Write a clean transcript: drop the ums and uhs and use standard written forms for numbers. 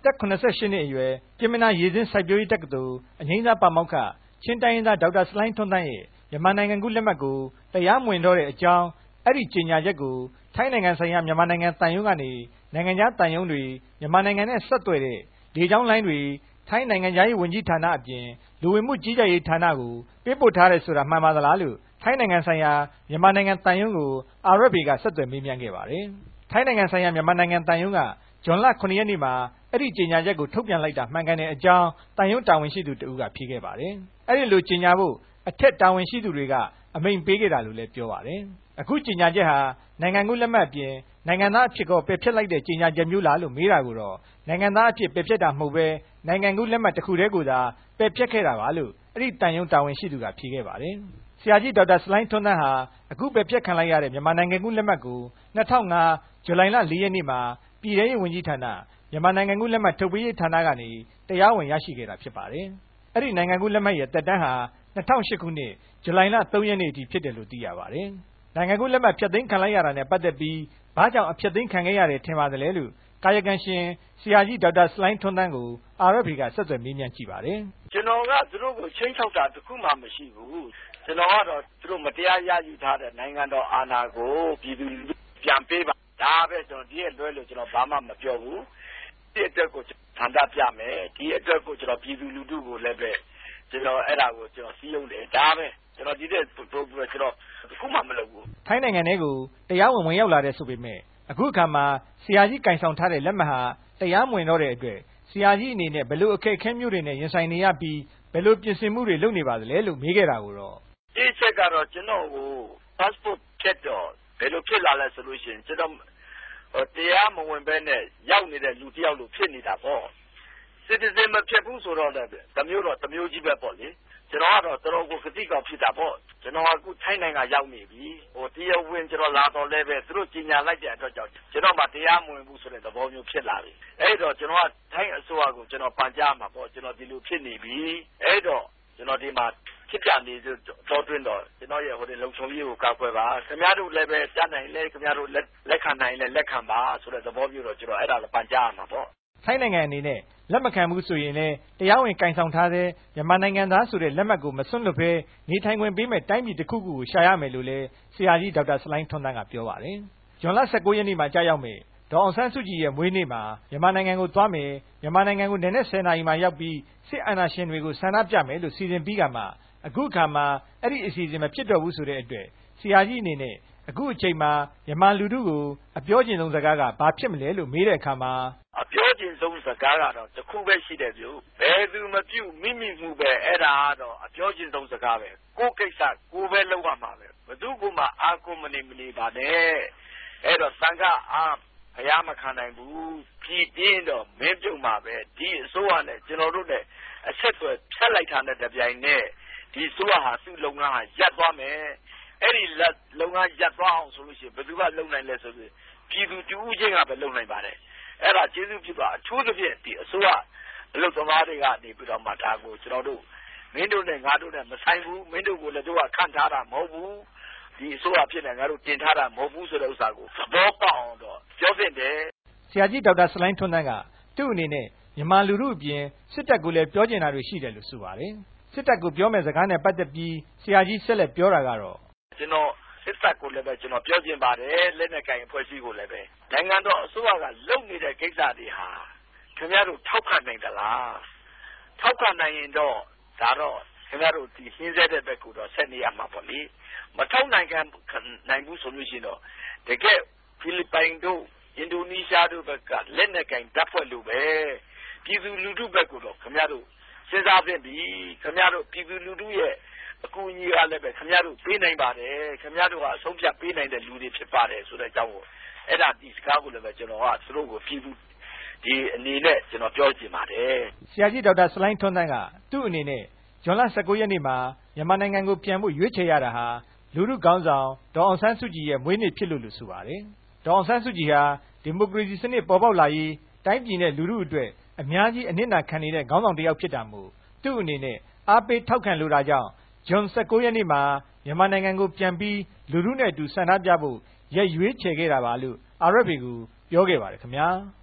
သက်88နှစ်အရွယ်ပြင်းမနာရေစင်းစိုက်ပျိုးရေးတက္ကသိုလ်အငိမ့်စားပါမောက္ခချင်းတိုင်းရင်းသားဒေါက်တာဆလိုင်းထွန်းသန်းရဲ့မြန်မာနိုင်ငံကူးလက်မှတ်ကိုတရားမဝင်တော့တဲ့အကြောင်းအဲ့ဒီကြေညာချက်ကိုထိုင်းနိုင်ငံဆိုင်ရာမြန်မာနိုင်ငံတန်ယုံကနေနိုင်ငံခြားတန်ယုံတွေမြန်မာနိုင်ငံနဲ့ဆက်သွယ်တဲ့လေကြောင်းလိုင်းတွေထိုင်းနိုင်ငံသားရေးဝန်ကြီးဌာနအပြင်လူဝင်မှုကြီးကြပ်ရေးဌာနကိုပေးပို့ထားတယ်ဆိုတာမှန်ပါသလားလို့ထိုင်းနိုင်ငံဆိုင်ရာမြန်မာနိုင်ငံတန်ယုံကို RFA ကဆက်သွယ်မေးမြန်းခဲ့ပါတယ်ထိုင်းနိုင်ငံဆိုင်ရာမြန်မာနိုင်ငံတန်ယုံကဇွန်လ9ရက်နေ့မှာအဲ့ဒီကြေညာချက်ကိုထုတ်ပြန်လိုက်တာမှန်ကန်တဲ့အကြောင်းတန်ယုံတာဝန်ရှိသူတဦးကဖြေခဲ့ပါတယ်အဲ့ဒီလိုကြေညာဖို့အထက်တာဝန်ရှိသူတွေကအမိန့်ပေးခဲ့တာလို့လည်းပြောပါတယ်အခုကြေညာချက်ဟာနိုင်ငံကူးလက်မှတ်အပြင်နိုင်ငံသားအဖြစ်ကိုပယ်ဖျက်လိုက်တဲ့ကြေညာချက်မျိုးလားလို့မေးတာကိုတော့နိုင်ငံသားအဖြစ်ပယ်ဖျက်တာမဟုတ်ပဲနိုင်ငံကူးလက်မှတ်တစ်ခုတည်းကိုသာပယ်ဖျက်ခဲ့တာပါလို့အဲ့ဒီတန်ယုံတာဝန်ရှိသူကဖြေခဲ့ပါတယ်ဆရာကြီးဒေါက်တာဆလိုင်းထွန်းသန်းဟာအခုပယ်ဖျက်ခံလိုက်ရတဲ့မြန်မာနိုင်ငံကူးလက်မှတ်ကို2005ဇူလိုင်လ4ရက်နေ့မှာပြည်ထောင်စုဝန်ကြီးဌာနမြန်မာနိုင်ငံကူးလက်မှတ်ထုတ်ပေးရေးဌာနကနေတရားဝင်ရရှိခဲ့တာဖြစ်ပါတယ်အဲ့ဒီနိုင်ငံကူးလက်မှတ်ရဲ့သက်တမ်းဟာ2008ခုနှစ်ဇူလိုင်လ3ရက်နေ့အထိဖြစ်တယ်လို့သိရပါတယ်နိုင်ငံကူးလက်မှတ်ဖျက်သိမ်းခံလိုက်ရတာနဲ့ပတ်သက်ပြီးဘာကြောင့်အဖျက်သိမ်းခံခဲ့ရတယ်ထင်ပါတယ်လို့ကာယကံရှင်ဆရာကြီးဒေါက်တာဆလိုင်းထွန်းသန်းကို RFA ကဆက်သွယ်မေးမြန်းကြည့်ပါတယ်ကျွန်တော်ကသူတို့ကိုချင်းချောက်တာတခုမှမရှိဘူးကျွန်တော်ကတော့သူတို့မတရားရယူထားတဲ့နိုင်ငံတော်အာဏာကိုပြည်သူပြန်ပေးပါဒါပဲကျွန်တော်ဒီရဲ့လွဲလို့ကျွန်တော်ဘာမှမပြောဘူးဒီအတွက်ကိုဆန္ဒပြမယ်ဒီအတွက်ကိုကျွန်တော်ပြည်သူလူထုကိုလည်းပဲကျွန်တော်အဲ့ဒါကိုကျွန်တော်စီးရုံးတယ်ဒါပဲကျွန်တော်ဒီတဲ့ပို့ပြီးတော့ကျွန်တော်တခုမှမလုပ်ဘူးထိုင်းနိုင်ငံထဲကိုတရားဝင်ရောက်လာတဲ့ဆိုပေမဲ့အခုအခါမှာဆရာကြီးကင်ဆောင်ထားတဲ့လက်မှတ်ဟာတရားမဝင်တော့တဲ့အတွက်ဆရာကြီးအနေနဲ့ဘယ်လိုအခက်အခဲမျိုးတွေနဲ့ရင်ဆိုင်နေရပြီးဘယ်လိုပြင်ဆင်မှုတွေလုပ်နေပါသလဲလို့မေးခဲ့တာကိုတော့ဒီချက်ကတော့ကျွန်တော်ကို passport ဖြတ်တော့ဘယ်လိုဖြစ်လာလဲဆိုလို့ရှိရင်ကျွန်တော်တရားမဝင်ဘဲနဲ့ရောက်နေတဲ့လူတယောက်လိုဖြစ်နေတာပေါ့ citizen မဖြစ်ဘူးဆိုတော့လည်းတမျိုးကြီးပဲပေါ့လေကျွန်တော်ကတော့တော်တော်ကိုခတိကောက်ဖြစ်တာပေါ့ကျွန်တော်အခုထိုင်းနိုင်ငံရောက်နေပြီတရားဝင်ကျွန်တော်လာတော့လည်းပဲသူတို့ကြီးညာလိုက်တဲ့အတွက်ကြောင့်ကျွန်တော်မှတရားမဝင်ဘူးဆိုတဲ့သဘောမျိုးဖြစ်လာပြီအဲ့တော့ကျွန်တော်ကထိုင်းအစိုးရကိုကျွန်တော်ပန်ကြားမှာပေါ့ကျွန်တော်ဒီလိုဖြစ်နေပြီအဲ့တော့ကျွန်တော်ဒီမှာဖြစ်ပြန်နေတော့တွင်းတော့ကျွန်တော်ရဲ့လုံခြုံရေးကိုကောက်ွယ်ပါခင်ဗျားတို့လည်းပဲကြားနိုင်လဲခင်ဗျားတို့လက်ခံနိုင်လဲလက်ခံပါဆိုတဲ့သဘောမျိုးတော့ကျွန်တော်အဲ့ဒါလည်းပန်ကြားမှာပေါ့ထိုင်းနိုင်ငံအနေနဲ့လက်မခံဘူးဆိုရင်လည်းတရားဝင်ကင်ဆောင်ထားတဲ့မြန်မာနိုင်ငံသားဆိုတဲ့လက်မှတ်ကိုမစွန့်လွတ်ဘဲနေထိုင်ခွင့်ပေးမဲ့တိုင်းပြည်တစ်ခုခုကိုရှာရမယ်လို့လည်းဆရာကြီးဒေါက်တာဆလိုင်းထွန်းသန်းကပြောပါတယ်ဇွန်လ19ရက်နေ့မှာကြာရောက်မယ်ဒေါ်အောင်ဆန်းစုကြည်ရဲ့မွေးနေ့မှာမြန်မာနိုင်ငံကိုသွားမယ်မြန်မာနိုင်ငံကိုနေ့နဲ့10နာရီမှာရောက်ပြီးစစ်အာဏာရှင်တွေကိုဆန္ဒပြမယ်လို့စီစဉ်ပြီးကမှအခုအခါမှာအဲ့ဒီအစီအစဉ်မဖြစ်တော့ဘူးဆိုတဲ့အတွက်ဆရာကြီးအနေနဲ့အခုအချိန်မှာမြန်မာလူထုကိုအပြောကျင်ဆုံးစကားကဘာဖြစ်မလဲလို့မေးတဲ့အခါမှာအပြောကျင်ဆုံးစကားကတော့တစ်ခုပဲရှိတယ်ဗျဘယ်သူမပြုမိမှုပဲအဲ့ဒါကတော့အပြောကျင်ဆုံးစကားပဲကိုယ်ကိစ္စကိုယ်ပဲလုပ်ရမှာပဲဘယ်သူကမှအာကိုမနေပါနဲ့အဲ့တော့သံဃာအားဘုရားမခံနိုင်ဘူးပြည်ပြင်းတော့မင်းပြုတ်မှာပဲဒီအစိုးရနဲ့ကျွန်တော်တို့နဲ့အဆက်အသွယ်ဖြတ်လိုက်တာနဲ့တပြိုင်နက်ဒီအစိုးရဟာသူ့လုပ်ငန်းဟာရပ်သွားမယ်အဲ့ဒီလုပ်ငန်းရပ်သွားအောင်ဆိုလို့ရှိရင်ဘယ်သူကလုပ်နိုင်လဲဆိုပြီးပြည်သူတူဦးချင်းကပဲလုပ်နိုင်ပါတယ်အဲ့ဒါကျေးဇူးပြုပါအထူးသဖြင့်ဒီအစိုးရအလုပ်သမားတွေကနေပြီးတော့မှဒါကိုကျွန်တော်တို့မင်းတို့နဲ့ငါတို့နဲ့မဆိုင်ဘူးမင်းတို့ကိုလည်းတို့ကခန့်ထားတာမဟုတ်ဘူးဒီအစိုးရဖြစ်နေငါတို့တင်ထားတာမဟုတ်ဘူးဆိုတဲ့ဥစ္စာကိုသဘောပေါက်အောင်တော့ပြောသင့်တယ်ဆရာကြီးဒေါက်တာဆလိုင်းထွန်းသန်းကသူ့အနေနဲ့မြန်မာလူထုအပြင်စစ်တပ်ကိုလည်းပြောကျင်တာတွေရှိတယ်လို့ဆိုပါတယ်စစ်တပ်ကိုပြောမဲ့စကားနဲ့ပတ်သက်ပြီးဆရာကြီးဆက်လက်ပြောတာကတော့ကျွန်တော်စစ်တပ်ကိုလည်းပဲကျွန်တော်ပြောချင်ပါတယ်လက်နက်ကိုင်အဖွဲ့အစည်းကိုလည်းပဲနိုင်ငံတော်အစိုးရကလုပ်နေတဲ့ကိစ္စတွေဟာခင်ဗျားတို့ထောက်ခံနိုင်သလားထောက်ခံနိုင်ရင်တော့ဒါတော့ခင်ဗျားတို့ဒီရှင်းစေတဲ့ဘက်ကိုတော့ဆက်နေရမှာပေါ့လေမထောက်နိုင်ဘူးဆိုလို့ရှိရင်တော့တကယ်ဖိလစ်ပိုင်တို့အင်ဒိုနီးရှားတို့ဘက်ကလက်နက်ကင်တပ်ဖွဲ့လို့ပဲပြည်သူလူထုဘက်ကိုတော့ခင်ဗျားတို့စဉ်းစားသင့်ပြီခင်ဗျားတို့ပြည်သူလူထုရဲ့အကူအညီကလည်းပဲခင်ဗျားတို့ပေးနိုင်ပါတယ်ခင်ဗျားတို့ကအဆုံးဖြတ်ပေးနိုင်တဲ့လူတွေဖြစ်ပါတယ်ဆိုတဲ့အကြောင်းကိုအဲ့ဒါဒီစကားကိုလည်းပဲကျွန်တော်ကသူတို့ကိုပြည်သူဒီအနေနဲ့ကျွန်တော်ပြောချင်ပါတယ်ဆရာကြီးဒေါက်တာဆလိုင်းထွန်းသန်းကသူ့အနေနဲ့ဇွန်လ19ရက်နေ့မှာမြန်မာနိုင်ငံကိုပြန်ဖို့ရွေးချယ်ရတာဟာလူထုခေါင်းဆောင်ဒေါ်အောင်ဆန်းစုကြည်ရဲ့မွေးနေ့ဖြစ်လို့ဆိုပါတယ်ဒေါ်အောင်ဆန်းစုကြည်ဟာဒီမိုကရေစီစနစ်ပေါ်ပေါက်လာရေးတိုင်းပြည်နဲ့လူထုအတွက်အများကြီးအနစ်နာခံနေတဲ့ခေါင်းဆောင်တစ်ယောက်ဖြစ်တာမို့သူ့အနေနဲ့အားပေးထောက်ခံလိုတာကြောင့်ဇွန်19ရက်နေ့မှာမြန်မာနိုင်ငံကိုပြန်ပြီးလူထုနဲ့အတူဆန္ဒပြဖို့ရက်ရွေးချယ်ခဲ့တာပါလို့ RFA ကိုပြောခဲ့ပါတယ်ခင်ဗျာ